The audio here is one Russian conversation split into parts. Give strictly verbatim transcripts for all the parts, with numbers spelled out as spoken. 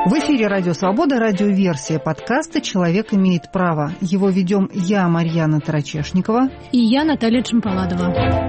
В эфире «Радио Свобода», радиоверсия подкаста «Человек имеет право». Его ведем я, Марьяна Тарачешникова. И я, Наталья Джампаладова.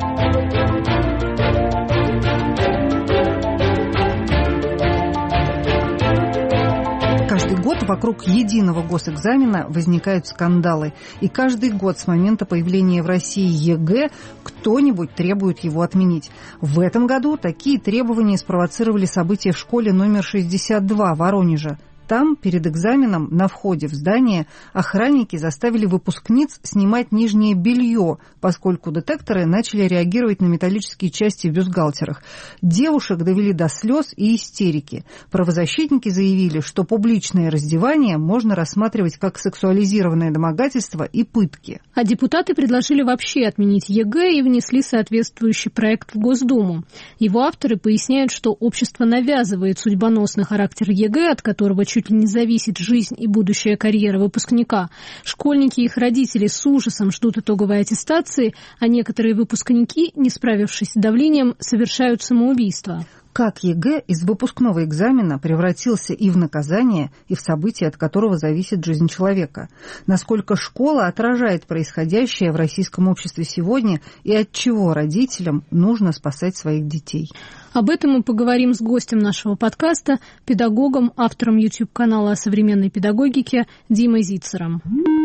Каждый год вокруг единого госэкзамена возникают скандалы. И каждый год с момента появления в России ЕГЭ кто-нибудь требует его отменить. В этом году такие требования спровоцировали события в школе номер шестьдесят два Воронежа. Там, перед экзаменом, на входе в здание, охранники заставили выпускниц снимать нижнее белье, поскольку детекторы начали реагировать на металлические части в бюстгальтерах. Девушек довели до слез и истерики. Правозащитники заявили, что публичное раздевание можно рассматривать как сексуализированное домогательство и пытки. А депутаты предложили вообще отменить ЕГЭ и внесли соответствующий проект в Госдуму. Его авторы поясняют, что общество навязывает судьбоносный характер ЕГЭ, от которого чуть ли не зависит жизнь и будущая карьера выпускника. Школьники и их родители с ужасом ждут итоговой аттестации, а некоторые выпускники, не справившись с давлением, совершают самоубийство. Как ЕГЭ из выпускного экзамена превратился и в наказание, и в событие, от которого зависит жизнь человека? Насколько школа отражает происходящее в российском обществе сегодня и от чего родителям нужно спасать своих детей? Об этом мы поговорим с гостем нашего подкаста, педагогом, автором YouTube-канала о современной педагогике Димой Зицером.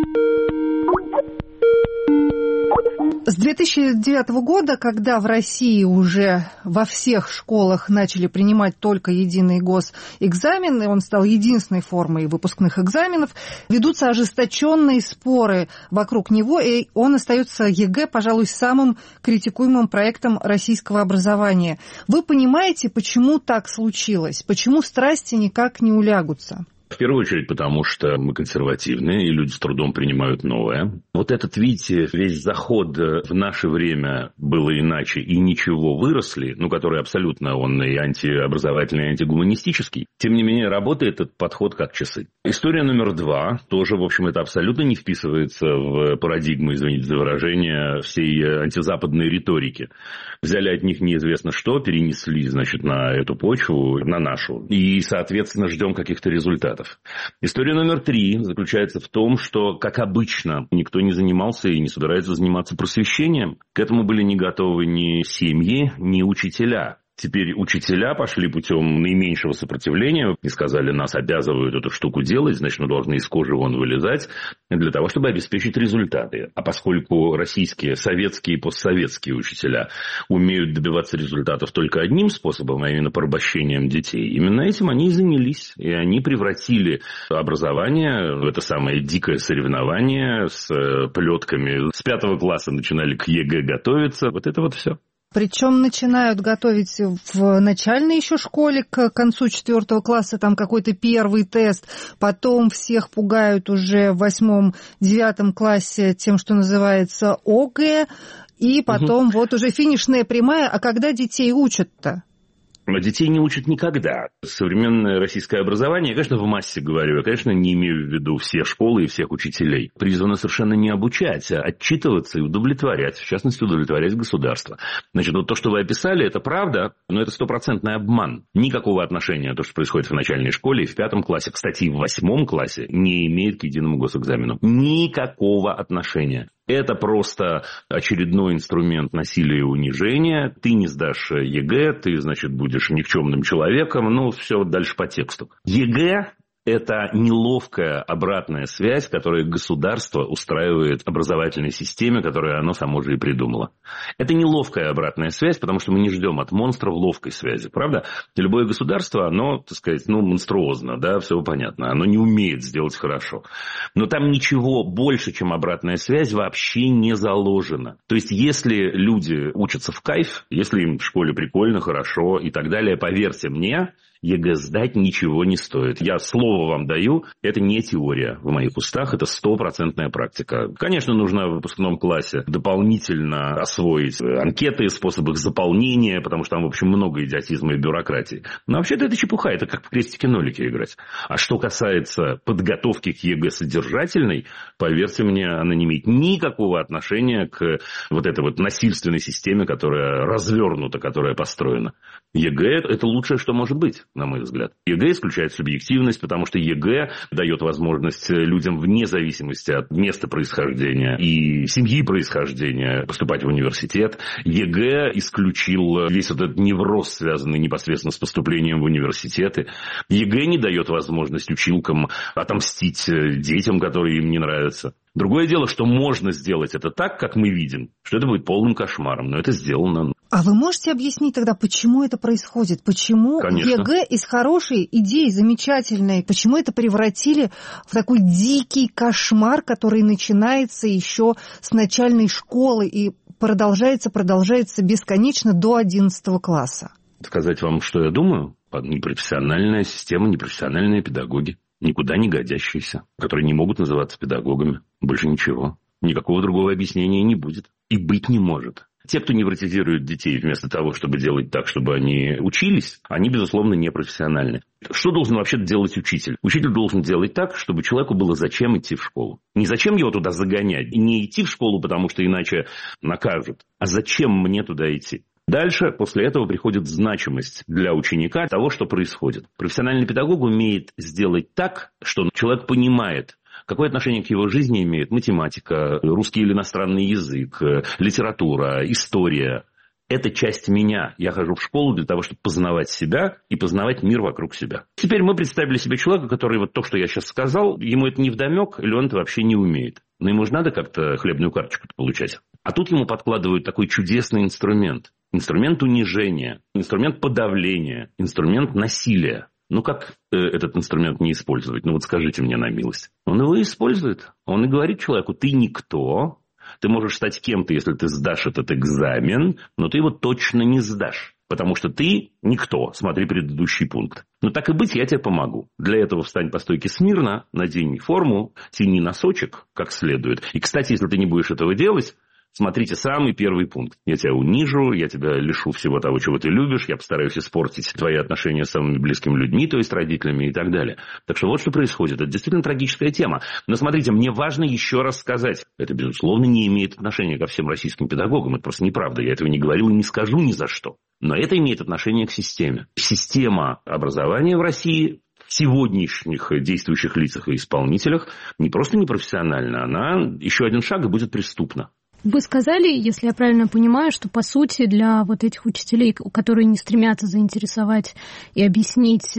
С две тысячи девятого года, когда в России уже во всех школах начали принимать только единый госэкзамен, и он стал единственной формой выпускных экзаменов, ведутся ожесточенные споры вокруг него, и он остается ЕГЭ, пожалуй, самым критикуемым проектом российского образования. Вы понимаете, почему так случилось? Почему страсти никак не улягутся? В первую очередь, потому что мы консервативные, и люди с трудом принимают новое. Вот этот, видите, весь заход в наше время было иначе, и ничего выросли, ну, который абсолютно он и антиобразовательный, и антигуманистический. Тем не менее, работает этот подход как часы. История номер два, тоже, в общем, это абсолютно не вписывается в парадигму, извините за выражение, всей антизападной риторики. Взяли от них неизвестно что, перенесли, значит, на эту почву, на нашу, и, соответственно, ждем каких-то результатов. История номер три заключается в том, что, как обычно, никто не занимался и не собирается заниматься просвещением. К этому были не готовы ни семьи, ни учителя. Теперь учителя пошли путем наименьшего сопротивления и сказали, нас обязывают эту штуку делать, значит, мы должны из кожи вон вылезать для того, чтобы обеспечить результаты. А поскольку российские, советские и постсоветские учителя умеют добиваться результатов только одним способом, а именно порабощением детей, именно этим они и занялись. И они превратили образование в это самое дикое соревнование с плетками. С пятого класса начинали к ЕГЭ готовиться. Вот это вот все. Причем начинают готовить в начальной еще школе, к концу четвертого класса, там какой-то первый тест, потом всех пугают уже в восьмом-девятом классе тем, что называется ОГЭ, и потом угу. вот уже финишная прямая. А когда детей учат-то? Детей не учат никогда. Современное российское образование, я, конечно, в массе говорю, я, конечно, не имею в виду все школы и всех учителей. Призвано совершенно не обучать, а отчитываться и удовлетворять, в частности, удовлетворять государство. Значит, вот то, что вы описали, это правда, но это стопроцентный обман. Никакого отношения то, что происходит в начальной школе и в пятом классе, кстати, и в восьмом классе, не имеет к единому госэкзамену. Никакого отношения. Это просто очередной инструмент насилия и унижения. Ты не сдашь ЕГЭ, ты, значит, будешь никчемным человеком. Ну, все дальше по тексту. ЕГЭ – это неловкая обратная связь, которую государство устраивает образовательной системе, которую оно само же и придумало. Это неловкая обратная связь, потому что мы не ждем от монстров ловкой связи, правда? И любое государство, оно, так сказать, ну, монструозно, да, все понятно. Оно не умеет сделать хорошо. Но там ничего больше, чем обратная связь, вообще не заложено. То есть, если люди учатся в кайф, если им в школе прикольно, хорошо и так далее, поверьте мне, ЕГЭ сдать ничего не стоит. Я слово вам даю, это не теория в моих устах, это стопроцентная практика. Конечно, нужно в выпускном классе дополнительно освоить анкеты, способы их заполнения, потому что там, в общем, много идиотизма и бюрократии. Но вообще-то это чепуха, это как в крестики-нолики играть. А что касается подготовки к ЕГЭ содержательной, поверьте мне, она не имеет никакого отношения к вот этой вот насильственной системе, которая развернута, которая построена. ЕГЭ – это лучшее, что может быть. на мой взгляд. ЕГЭ исключает субъективность, потому что ЕГЭ дает возможность людям вне зависимости от места происхождения и семьи происхождения поступать в университет. ЕГЭ исключил весь вот этот невроз, связанный непосредственно с поступлением в университеты. ЕГЭ не дает возможность училкам отомстить детям, которые им не нравятся. Другое дело, что можно сделать это так, как мы видим, что это будет полным кошмаром, но это сделано. А вы можете объяснить тогда, почему это происходит? Почему Конечно. ЕГЭ из хорошей идеи, замечательной, почему это превратили в такой дикий кошмар, который начинается еще с начальной школы и продолжается, продолжается бесконечно до одиннадцатого класса? Сказать вам, что я думаю? Непрофессиональная система, непрофессиональные педагоги. Никуда не годящиеся, которые не могут называться педагогами. Больше ничего. Никакого другого объяснения не будет. И быть не может. Те, кто невротизирует детей вместо того, чтобы делать так, чтобы они учились, они, безусловно, непрофессиональны. Что должен вообще делать учитель? Учитель должен делать так, чтобы человеку было зачем идти в школу. Не зачем его туда загонять, и не идти в школу, потому что иначе накажут, а зачем мне туда идти. Дальше, после этого, приходит значимость для ученика того, что происходит. Профессиональный педагог умеет сделать так, что человек понимает, какое отношение к его жизни имеет математика, русский или иностранный язык, литература, история. Это часть меня. Я хожу в школу для того, чтобы познавать себя и познавать мир вокруг себя. Теперь мы представили себе человека, который вот то, что я сейчас сказал, ему это невдомек, или он это вообще не умеет. Но ему же надо как-то хлебную карточку получать. А тут ему подкладывают такой чудесный инструмент. Инструмент унижения, инструмент подавления, инструмент насилия. Ну, как э, этот инструмент не использовать? Ну, вот скажите мне на милость. Он его использует. Он и говорит человеку: ты никто, ты можешь стать кем-то, если ты сдашь этот экзамен, но ты его точно не сдашь. Потому что ты никто. Смотри предыдущий пункт. Ну, так и быть, я тебе помогу. Для этого встань по стойке смирно, надень форму, тяни носочек как следует. И, кстати, если ты не будешь этого делать, смотрите самый первый пункт. Я тебя унижу, я тебя лишу всего того, чего ты любишь, я постараюсь испортить твои отношения с самыми близкими людьми, то есть родителями и так далее. Так что вот что происходит. Это действительно трагическая тема. Но смотрите, мне важно еще раз сказать. Это, безусловно, не имеет отношения ко всем российским педагогам. Это просто неправда. Я этого не говорил и не скажу ни за что. Но это имеет отношение к системе. Система образования в России в сегодняшних действующих лицах и исполнителях не просто непрофессиональна, она еще один шаг и будет преступна. Вы сказали, если я правильно понимаю, что, по сути, для вот этих учителей, которые не стремятся заинтересовать и объяснить,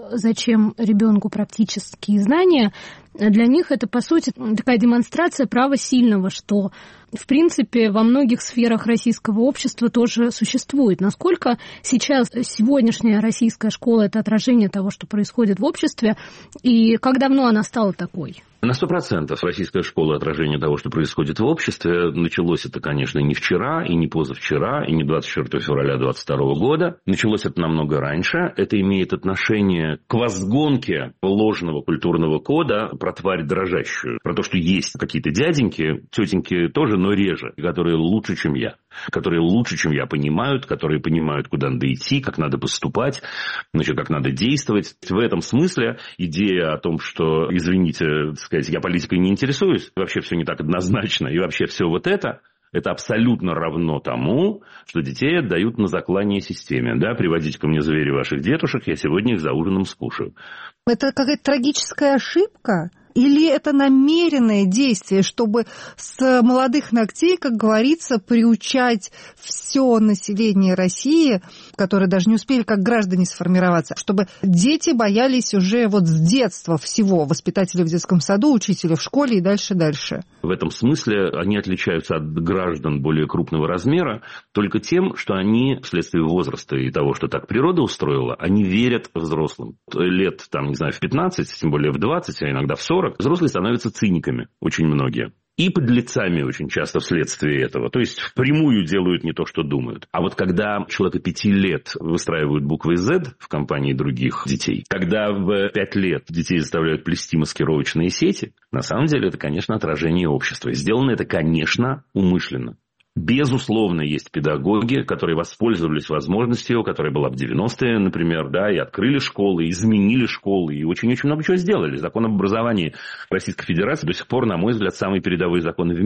зачем ребенку практические знания, для них это, по сути, такая демонстрация права сильного, что, в принципе, во многих сферах российского общества тоже существует. Насколько сейчас сегодняшняя российская школа – это отражение того, что происходит в обществе, и как давно она стала такой? На сто процентов российская школа отражение того, что происходит в обществе. Началось это, конечно, не вчера, и не позавчера, и не двадцать четвёртого февраля две тысячи двадцать второго года. Началось это намного раньше. Это имеет отношение к возгонке ложного культурного кода про тварь дрожащую. Про то, что есть какие-то дяденьки, тетеньки тоже, но реже, которые лучше, чем я. Которые лучше, чем я, понимают, которые понимают, куда надо идти, как надо поступать, значит, как надо действовать. В этом смысле идея о том, что, извините, так сказать, я политикой не интересуюсь, вообще все не так однозначно, и вообще все вот это, это абсолютно равно тому, что детей отдают на заклание системе. Да? Приводите ко мне звери ваших дедушек, я сегодня их за ужином скушаю. Это какая-то трагическая ошибка? Или это намеренное действие, чтобы с молодых ногтей, как говорится, приучать все население России, которые даже не успели как граждане сформироваться, чтобы дети боялись уже вот с детства всего, воспитателей в детском саду, учителя в школе и дальше-дальше? В этом смысле они отличаются от граждан более крупного размера только тем, что они, вследствие возраста и того, что так природа устроила, они верят взрослым. Лет, там, не знаю, в пятнадцать, тем более в двадцать, а иногда в сорок, взрослые становятся циниками, очень многие. И подлецами очень часто вследствие этого. То есть впрямую делают не то, что думают. А вот когда человека пяти лет выстраивают буквой Z в компании других детей, когда в пять лет детей заставляют плести маскировочные сети, на самом деле это, конечно, отражение общества. Сделано это, конечно, умышленно. Безусловно, есть педагоги, которые воспользовались возможностью, которая была в девяностые, например, да, и открыли школы, и изменили школы, и очень-очень много чего сделали. Закон об образовании Российской Федерации до сих пор, на мой взгляд, самый передовой закон в мире.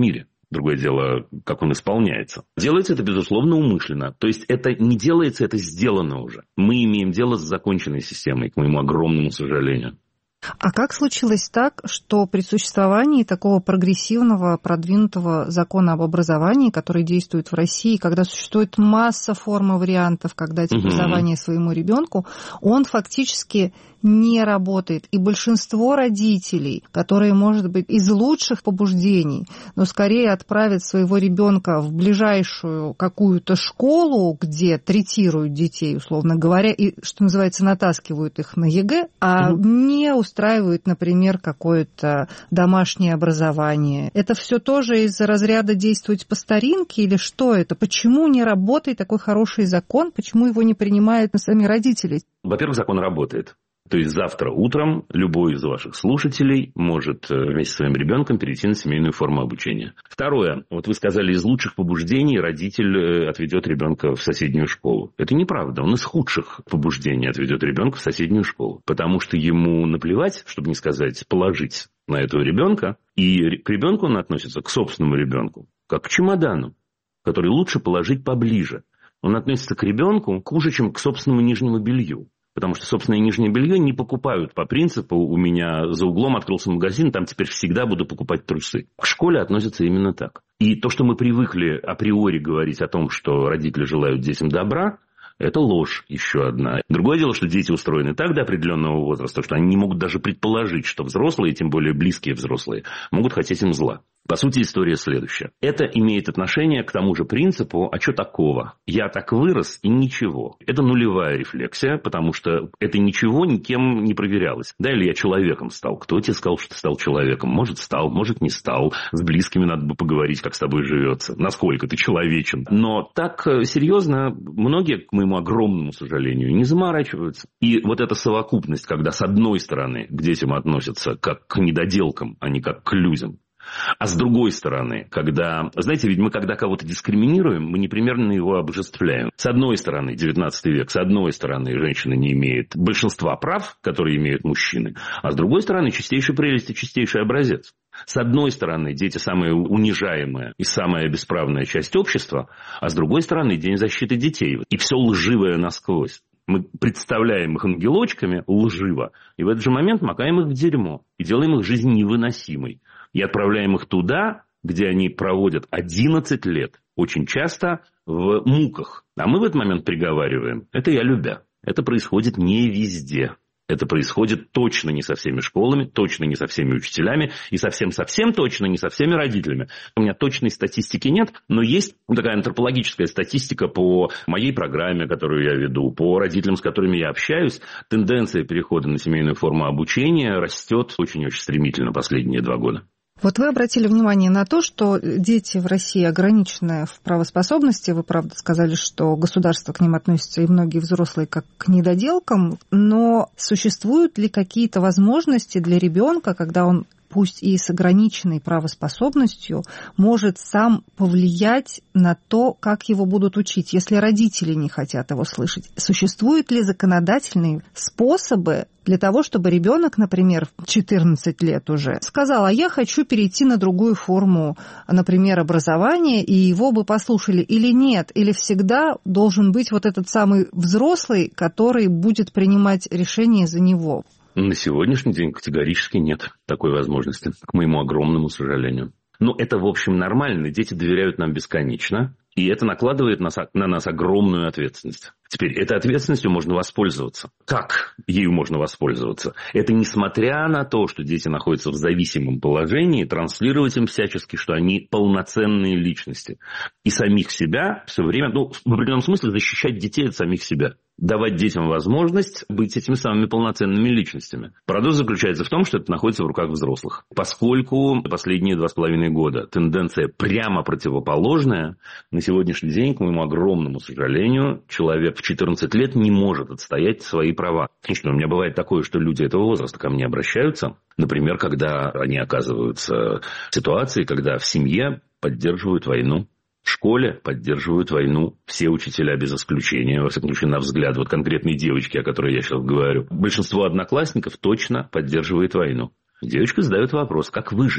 Другое дело, как он исполняется. Делается это, безусловно, умышленно. То есть это не делается, это сделано уже. Мы имеем дело с законченной системой, к моему огромному сожалению. А как случилось так, что при существовании такого прогрессивного, продвинутого закона об образовании, который действует в России, когда существует масса форм и вариантов, как дать угу. образование своему ребенку, он фактически не работает. И большинство родителей, которые, может быть, из лучших побуждений, но скорее отправят своего ребенка в ближайшую какую-то школу, где третируют детей, условно говоря, и, что называется, натаскивают их на ЕГЭ, а угу. не устраивают, например, какое-то домашнее образование. Это все тоже из разряда действовать по старинке или что это? Почему не работает такой хороший закон? Почему его не принимают сами родители? Во-первых, закон работает. То есть завтра утром любой из ваших слушателей может вместе со своим ребенком перейти на семейную форму обучения. Второе. Вот вы сказали, из лучших побуждений родитель отведет ребенка в соседнюю школу. Это неправда. Он из худших побуждений отведет ребенка в соседнюю школу. Потому что ему наплевать, чтобы не сказать положить на этого ребенка. И к ребенку он относится, к собственному ребенку, как к чемодану, который лучше положить поближе. Он относится к ребенку хуже, чем к собственному нижнему белью. Потому что собственное нижнее белье не покупают по принципу «у меня за углом открылся магазин, там теперь всегда буду покупать трусы». К школе относятся именно так. И то, что мы привыкли априори говорить о том, что родители желают детям добра, это ложь еще одна. Другое дело, что дети устроены так до определенного возраста, что они не могут даже предположить, что взрослые, тем более близкие взрослые, могут хотеть им зла. По сути, история следующая. Это имеет отношение к тому же принципу «а что такого? Я так вырос и ничего». Это нулевая рефлексия, потому что это ничего никем не проверялось. Да, или я человеком стал. Кто тебе сказал, что ты стал человеком? Может, стал, может, не стал. С близкими надо бы поговорить, как с тобой живется. Насколько ты человечен. Но так серьезно многие, к моему огромному сожалению, не заморачиваются. И вот эта совокупность, когда с одной стороны к детям относятся как к недоделкам, а не как к людям. А с другой стороны, когда, знаете, ведь мы когда кого-то дискриминируем, мы непременно его обожествляем. С одной стороны, девятнадцатый век, с одной стороны, женщина не имеет большинства прав, которые имеют мужчины, а с другой стороны, чистейшая прелесть и чистейший образец. С одной стороны, дети самая унижаемая и самая бесправная часть общества, а с другой стороны, День защиты детей. И все лживое насквозь. Мы представляем их ангелочками лживо, и в этот же момент макаем их в дерьмо и делаем их жизнь невыносимой. И отправляем их туда, где они проводят одиннадцать лет, очень часто в муках. А мы в этот момент приговариваем, это я любя. Это происходит не везде. Это происходит точно не со всеми школами, точно не со всеми учителями и совсем-совсем точно не со всеми родителями. У меня точной статистики нет, но есть такая антропологическая статистика по моей программе, которую я веду, по родителям, с которыми я общаюсь. Тенденция перехода на семейную форму обучения растет очень-очень стремительно последние два года. Вот вы обратили внимание на то, что дети в России ограничены в правоспособности. Вы, правда, сказали, что государство к ним относится, и многие взрослые, как к недоделкам. Но существуют ли какие-то возможности для ребенка, когда он, пусть и с ограниченной правоспособностью, может сам повлиять на то, как его будут учить, если родители не хотят его слышать? Существуют ли законодательные способы для того, чтобы ребенок, например, в четырнадцать лет уже сказал, а я хочу перейти на другую форму, например, образования, и его бы послушали или нет? Или всегда должен быть вот этот самый взрослый, который будет принимать решения за него? На сегодняшний день категорически нет такой возможности, к моему огромному сожалению. Но это, в общем, нормально. Дети доверяют нам бесконечно, и это накладывает на нас огромную ответственность. Теперь, этой ответственностью можно воспользоваться. Как ею можно воспользоваться? Это несмотря на то, что дети находятся в зависимом положении, транслировать им всячески, что они полноценные личности. И самих себя все время, ну, в определенном смысле, защищать детей от самих себя. Давать детям возможность быть этими самыми полноценными личностями. Парадокс заключается в том, что это находится в руках взрослых. Поскольку последние два с половиной года тенденция прямо противоположная, на сегодняшний день, к моему огромному сожалению, человек в четырнадцать лет не может отстоять свои права. И что у меня бывает такое, что люди этого возраста ко мне обращаются, например, когда они оказываются в ситуации, когда в семье поддерживают войну. В школе поддерживают войну все учителя без исключения, во всяком случае, на взгляд вот конкретной девочки, о которой я сейчас говорю. Большинство одноклассников точно поддерживает войну. Девочка задает вопрос, как выжить?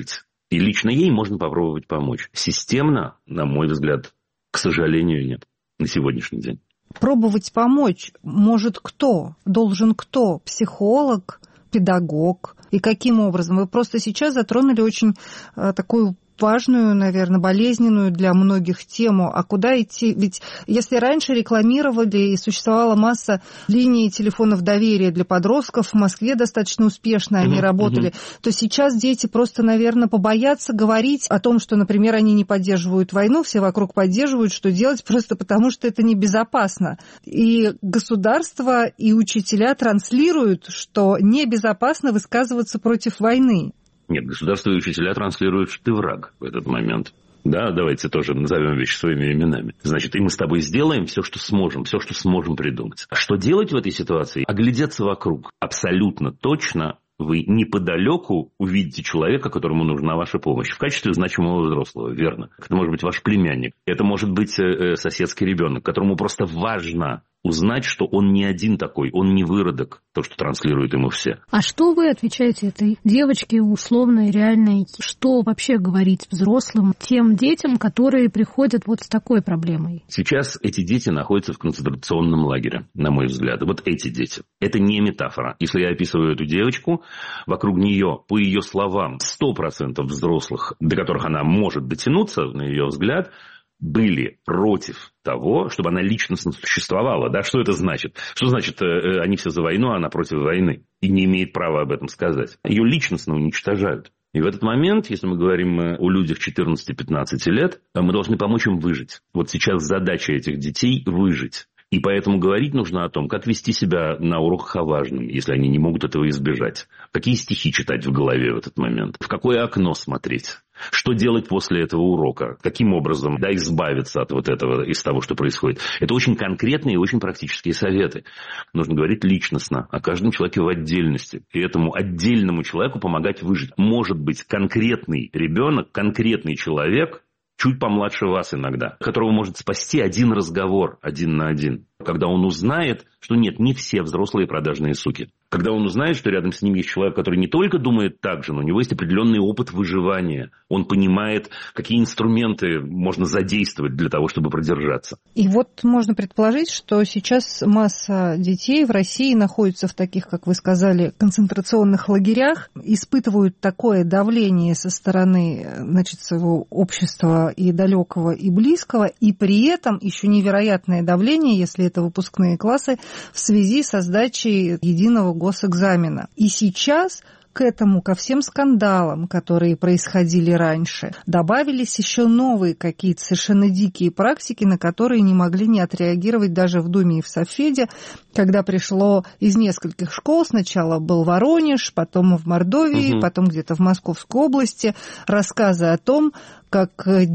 И лично ей можно попробовать помочь. Системно, на мой взгляд, к сожалению, нет на сегодняшний день. Пробовать помочь может кто? Должен кто? Психолог, педагог? И каким образом? Вы просто сейчас затронули очень а, такую важную, наверное, болезненную для многих тему. А куда идти? Ведь если раньше рекламировали и существовала масса линий телефонов доверия для подростков, в Москве достаточно успешно они uh-huh, работали, uh-huh. то сейчас дети просто, наверное, побоятся говорить о том, что, например, они не поддерживают войну, все вокруг поддерживают, что делать, просто потому что это небезопасно. И государство, и учителя транслируют, что небезопасно высказываться против войны. Нет, государство и учителя транслируют, что ты враг в этот момент. Да, давайте тоже назовем вещи своими именами. Значит, и мы с тобой сделаем все, что сможем, все, что сможем придумать. А что делать в этой ситуации? Оглядеться вокруг. Абсолютно точно вы неподалеку увидите человека, которому нужна ваша помощь. В качестве значимого взрослого, верно. Это может быть ваш племянник. Это может быть соседский ребенок, которому просто важно узнать, что он не один такой, он не выродок, то, что транслируют ему все. А что вы отвечаете этой девочке условной, реальной? Что вообще говорить взрослым, тем детям, которые приходят вот с такой проблемой? Сейчас эти дети находятся в концентрационном лагере, на мой взгляд. Вот эти дети. Это не метафора. Если я описываю эту девочку, вокруг нее, по ее словам, сто процентов взрослых, до которых она может дотянуться, на ее взгляд, были против того, чтобы она личностно существовала. Да? Что это значит? Что значит, э, они все за войну, а она против войны? И не имеет права об этом сказать. Ее личностно уничтожают. И в этот момент, если мы говорим о людях четырнадцати-пятнадцати лет, мы должны помочь им выжить. Вот сейчас задача этих детей – выжить. И поэтому говорить нужно о том, как вести себя на уроках о важном, если они не могут этого избежать. Какие стихи читать в голове в этот момент. В какое окно смотреть. Что делать после этого урока? Каким образом, да, избавиться от вот этого, из того, что происходит? Это очень конкретные и очень практические советы. Нужно говорить личностно о каждом человеке в отдельности. И этому отдельному человеку помогать выжить. Может быть, конкретный ребенок, конкретный человек, чуть помладше вас иногда, которого может спасти один разговор, один на один. Когда он узнает, что нет, не все взрослые продажные суки. Когда он узнает, что рядом с ним есть человек, который не только думает так же, но у него есть определенный опыт выживания. Он понимает, какие инструменты можно задействовать для того, чтобы продержаться. И вот можно предположить, что сейчас масса детей в России находятся в таких, как вы сказали, концентрационных лагерях, испытывают такое давление со стороны, значит, своего общества и далекого, и близкого, и при этом еще невероятное давление, если это выпускные классы, в связи со сдачей единого госэкзамена. И сейчас к этому, ко всем скандалам, которые происходили раньше, добавились еще новые какие-то совершенно дикие практики, на которые не могли не отреагировать даже в Думе и в Совфеде, когда пришло из нескольких школ, сначала был Воронеж, потом в Мордовии, угу. потом где-то в Московской области, рассказы о том, как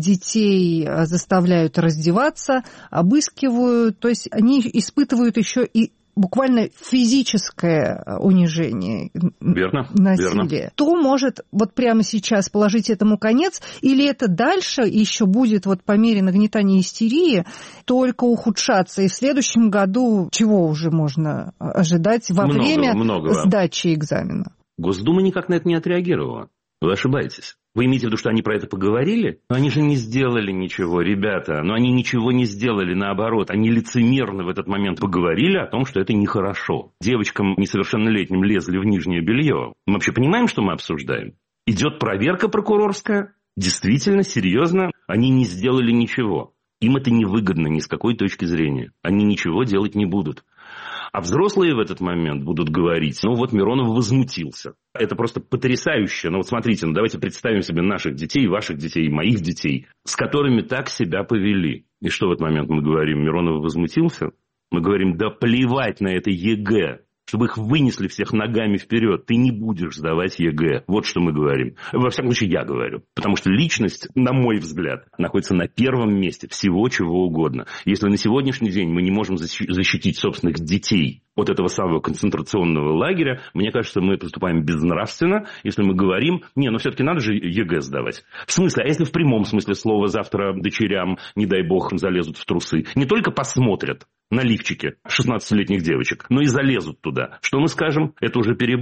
детей заставляют раздеваться, обыскивают, то есть они испытывают еще и буквально физическое унижение, верно, насилие, верно. То может вот прямо сейчас положить этому конец, или это дальше еще будет вот по мере нагнетания истерии только ухудшаться, и в следующем году чего уже можно ожидать во много, время много. сдачи экзамена? Госдума никак на это не отреагировала. Вы ошибаетесь. Вы имеете в виду, что они про это поговорили? Но они же не сделали ничего, ребята. Но они ничего не сделали, наоборот. Они лицемерно в этот момент поговорили о том, что это нехорошо. Девочкам несовершеннолетним лезли в нижнее белье. Мы вообще понимаем, что мы обсуждаем? Идет проверка прокурорская. Действительно, серьезно, они не сделали ничего. Им это невыгодно ни с какой точки зрения. Они ничего делать не будут. А взрослые в этот момент будут говорить, ну вот Миронов возмутился. Это просто потрясающе. Ну вот смотрите, ну давайте представим себе наших детей, ваших детей, моих детей, с которыми так себя повели. И что в этот момент мы говорим? Миронов возмутился? Мы говорим, да плевать на это ЕГЭ. Чтобы их вынесли всех ногами вперед. Ты не будешь сдавать ЕГЭ. Вот что мы говорим. Во всяком случае, я говорю. Потому что личность, на мой взгляд, находится на первом месте всего чего угодно. Если на сегодняшний день мы не можем защитить собственных детей от этого самого концентрационного лагеря, мне кажется, мы поступаем безнравственно, если мы говорим, не, ну все-таки надо же ЕГЭ сдавать. В смысле, а если в прямом смысле слова завтра дочерям, не дай бог, залезут в трусы, не только посмотрят на лифчики шестнадцатилетних девочек, но и залезут туда. Что мы скажем? Это уже перебор?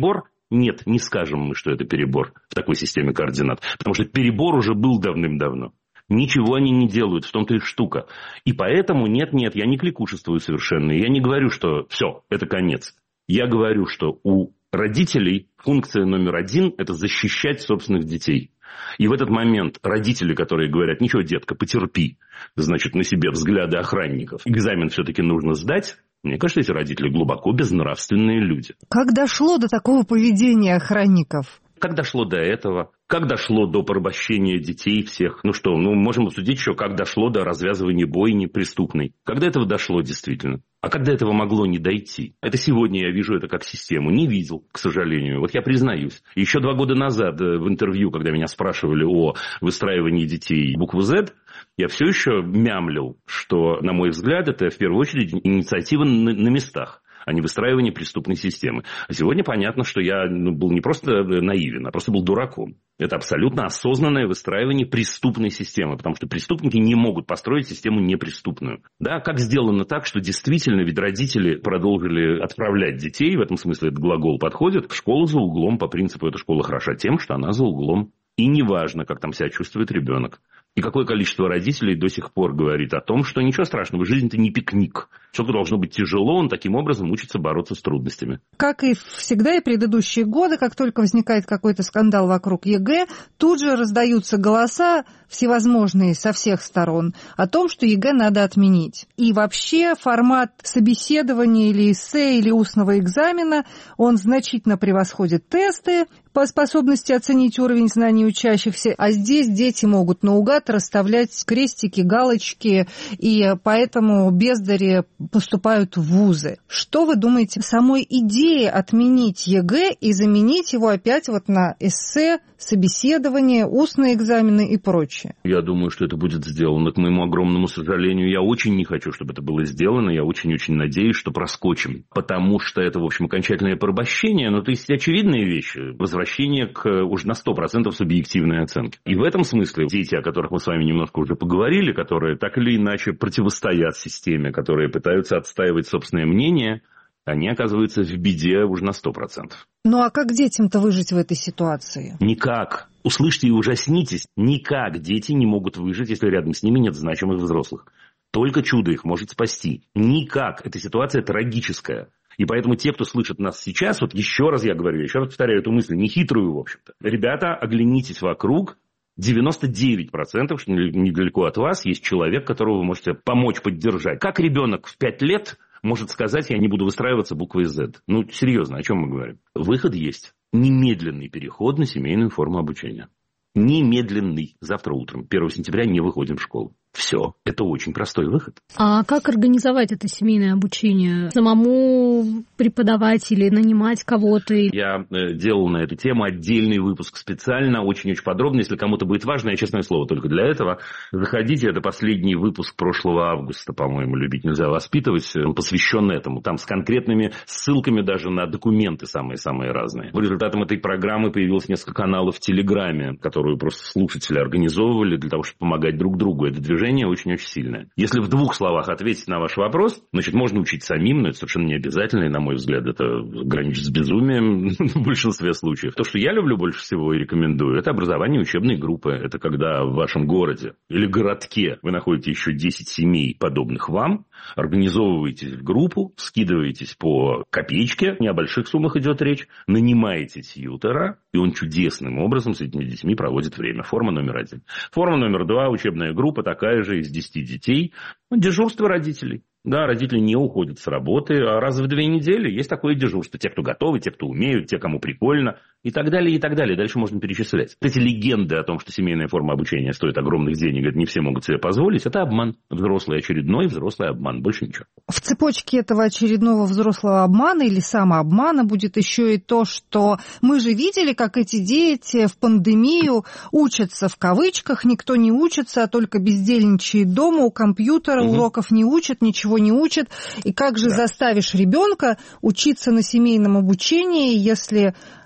Нет, не скажем мы, что это перебор в такой системе координат. Потому что перебор уже был давным-давно. Ничего они не делают, в том-то и штука. И поэтому нет-нет, я не кликушествую совершенно. Я не говорю, что все, это конец. Я говорю, что у родителей функция номер один – это защищать собственных детей. И в этот момент родители, которые говорят: ничего, детка, потерпи, значит, на себе взгляды охранников, экзамен все-таки нужно сдать. Мне кажется, эти родители глубоко безнравственные люди. Как дошло до такого поведения охранников? Как дошло до этого? Как дошло до порабощения детей всех? Ну что, ну можем обсудить еще, как дошло до развязывания бойни преступной. Когда этого дошло действительно? А когда этого могло не дойти? Это сегодня я вижу это как систему. Не видел, к сожалению. Вот я признаюсь. Еще два года назад в интервью, когда меня спрашивали о выстраивании детей буквы «З», я все еще мямлил, что, на мой взгляд, это в первую очередь инициатива на, на местах, а не выстраивание преступной системы. А сегодня понятно, что я ну, был не просто наивен, а просто был дураком. Это абсолютно осознанное выстраивание преступной системы, потому что преступники не могут построить систему непреступную. Да, как сделано так, что действительно ведь родители продолжили отправлять детей, в этом смысле этот глагол подходит, в школу за углом, по принципу эта школа хороша тем, что она за углом. И неважно, как там себя чувствует ребенок. И какое количество родителей до сих пор говорит о том, что ничего страшного, жизнь-то не пикник. Человеку должно быть тяжело, он таким образом учится бороться с трудностями. Как и всегда, и предыдущие годы, как только возникает какой-то скандал вокруг ЕГЭ, тут же раздаются голоса всевозможные со всех сторон о том, что ЕГЭ надо отменить. И вообще формат собеседования или эссе, или устного экзамена, он значительно превосходит тесты по способности оценить уровень знаний учащихся, а здесь дети могут наугад расставлять крестики, галочки, и поэтому бездари поступают в вузы. Что вы думаете о самой идее отменить ЕГЭ и заменить его опять вот на эссе, собеседование, устные экзамены и прочее? Я думаю, что это будет сделано. К моему огромному сожалению, я очень не хочу, чтобы это было сделано. Я очень-очень надеюсь, что проскочим. Потому что это, в общем, окончательное порабощение. Но то есть очевидные вещи. Возвращение к уже на сто процентов субъективной оценке. И в этом смысле дети, о которых мы с вами немножко уже поговорили, которые так или иначе противостоят системе, которые пытаются отстаивать собственное мнение, они оказываются в беде уже на сто процентов. Ну а как детям-то выжить в этой ситуации? Никак. Услышьте и ужаснитесь. Никак дети не могут выжить, если рядом с ними нет значимых взрослых. Только чудо их может спасти. Никак. Эта ситуация трагическая. И поэтому те, кто слышит нас сейчас, вот еще раз я говорю, еще раз повторяю эту мысль, нехитрую, в общем-то. Ребята, оглянитесь вокруг. девяносто девять процентов, что недалеко от вас, есть человек, которого вы можете помочь, поддержать. Как ребенок в пять лет может сказать: я не буду выстраиваться буквой «З»? Ну, серьезно, о чем мы говорим? Выход есть. Немедленный переход на семейную форму обучения. Немедленный. Завтра утром, первого сентября, не выходим в школу. Все. Это очень простой выход. А как организовать это семейное обучение? Самому преподавать или нанимать кого-то? Я делал на эту тему отдельный выпуск специально, очень-очень подробно. Если кому-то будет важно, я, честное слово, только для этого. Заходите, это последний выпуск прошлого августа, по-моему, «Любить нельзя воспитывать», посвящен этому. Там с конкретными ссылками даже на документы самые-самые разные. По результатам этой программы появилось несколько каналов в Телеграме, которую просто слушатели организовывали для того, чтобы помогать друг другу. Это движение очень-очень сильное. Если в двух словах ответить на ваш вопрос, значит, можно учить самим, но это совершенно не обязательно, и, на мой взгляд, это граничит с безумием в большинстве случаев. То, что я люблю больше всего и рекомендую, это образование учебной группы. Это когда в вашем городе или городке вы находите еще десять семей, подобных вам, организовываетесь в группу, скидываетесь по копеечке, не о больших суммах идет речь, нанимаете тьютера, и он чудесным образом с этими детьми проводит время. Форма номер один. Форма номер два, учебная группа, такая же, из десяти детей. Дежурство родителей. Да, родители не уходят с работы, а раз в две недели есть такое дежурство. Те, кто готовы, те, кто умеют, те, кому прикольно, и так далее, и так далее. Дальше можно перечислять. Эти легенды о том, что семейная форма обучения стоит огромных денег, это не все могут себе позволить, это обман. Взрослый очередной взрослый обман, больше ничего. В цепочке этого очередного взрослого обмана или самообмана будет еще и то, что мы же видели, как эти дети в пандемию учатся в кавычках, никто не учится, а только бездельничает дома, у компьютера, угу. уроков не учат, ничего не учат. И как же да. заставишь ребенка учиться на семейном обучении, если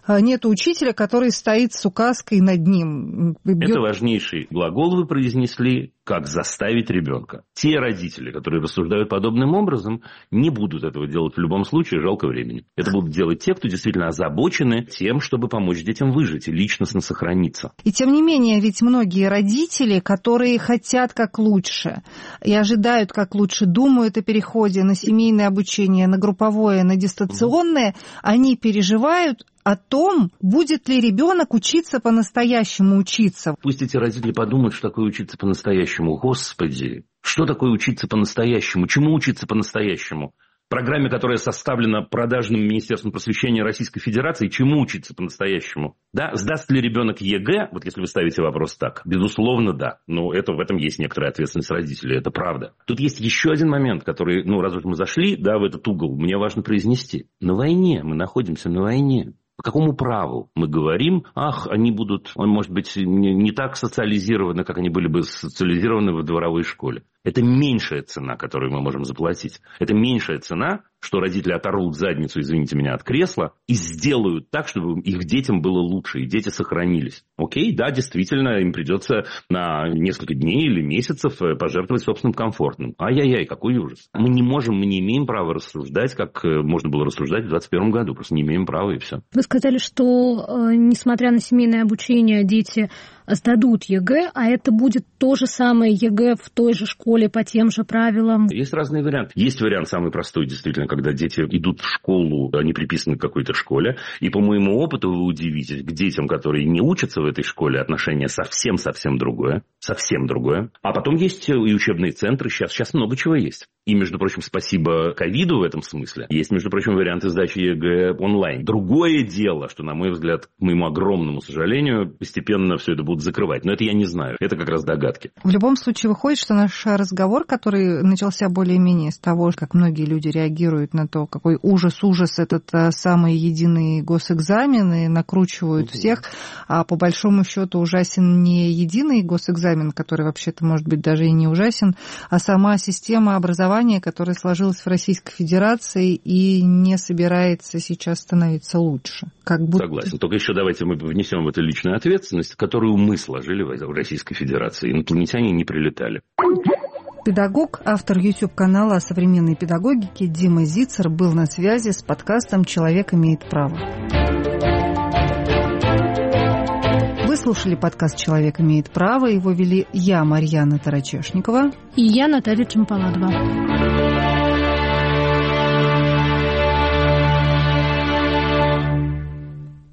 нет учителя, который стоит с указкой над ним. Бьет... Это важнейший глагол вы произнесли, как заставить ребенка. Те родители, которые рассуждают подобным образом, не будут этого делать в любом случае, жалко времени. Это будут делать те, кто действительно озабочены тем, чтобы помочь детям выжить и личностно сохраниться. И тем не менее, ведь многие родители, которые хотят как лучше и ожидают как лучше, думают о переходе на семейное обучение, на групповое, на дистанционное, mm-hmm. они переживают о том, будет ли ребенок учиться по-настоящему учиться. Пусть эти родители подумают, что такое учиться по-настоящему. Господи, что такое учиться по-настоящему? Чему учиться по-настоящему? Программе, которая составлена продажным Министерством просвещения Российской Федерации, чему учиться по-настоящему? Да? Сдаст ли ребенок ЕГЭ? Вот если вы ставите вопрос так. Безусловно, да. Но это, в этом есть некоторая ответственность родителей. Это правда. Тут есть еще один момент, который, ну, раз уж мы зашли, да, в этот угол, мне важно произнести. На войне. Мы находимся на войне. По какому праву мы говорим, ах, они будут, может быть, не, не так социализированы, как они были бы социализированы в дворовой школе. Это меньшая цена, которую мы можем заплатить. Это меньшая цена, что родители оторвут задницу, извините меня, от кресла и сделают так, чтобы их детям было лучше, и дети сохранились. Окей, да, действительно, им придется на несколько дней или месяцев пожертвовать собственным комфортом. Ай-яй-яй, какой ужас. Мы не можем, мы не имеем права рассуждать, как можно было рассуждать в двадцать первом году. Просто не имеем права, и все. Вы сказали, что, несмотря на семейное обучение, дети сдадут ЕГЭ, а это будет то же самое ЕГЭ в той же школе по тем же правилам? Есть разные варианты. Есть вариант самый простой, действительно, когда дети идут в школу, они приписаны к какой-то школе, и по моему опыту вы удивитесь, к детям, которые не учатся в этой школе, отношение совсем-совсем другое. Совсем другое. А потом есть и учебные центры, сейчас, сейчас много чего есть. И, между прочим, спасибо ковиду в этом смысле. Есть, между прочим, варианты сдачи ЕГЭ онлайн. Другое дело, что, на мой взгляд, к моему огромному сожалению, постепенно все это будут закрывать. Но это я не знаю. Это как раз догадки. В любом случае выходит, что наш разговор, который начался более-менее с того, как многие люди реагируют на то, какой ужас-ужас этот самый единый госэкзамен, и накручивают угу. всех, а по большому счету ужасен не единый госэкзамен, который вообще-то, может быть, даже и не ужасен, а сама система образования, которая сложилась в Российской Федерации и не собирается сейчас становиться лучше. Как будто... Согласен. Только еще давайте мы внесем в это личную ответственность, которую мы сложили в Российской Федерации. Инопланетяне не прилетали. Педагог, автор YouTube-канала о современной педагогике Дима Зицер был на связи с подкастом «Человек имеет право». Вы слушали подкаст «Человек имеет право». Его вели я, Марьяна Тарачешникова. И я, Наталья Чемпаладова.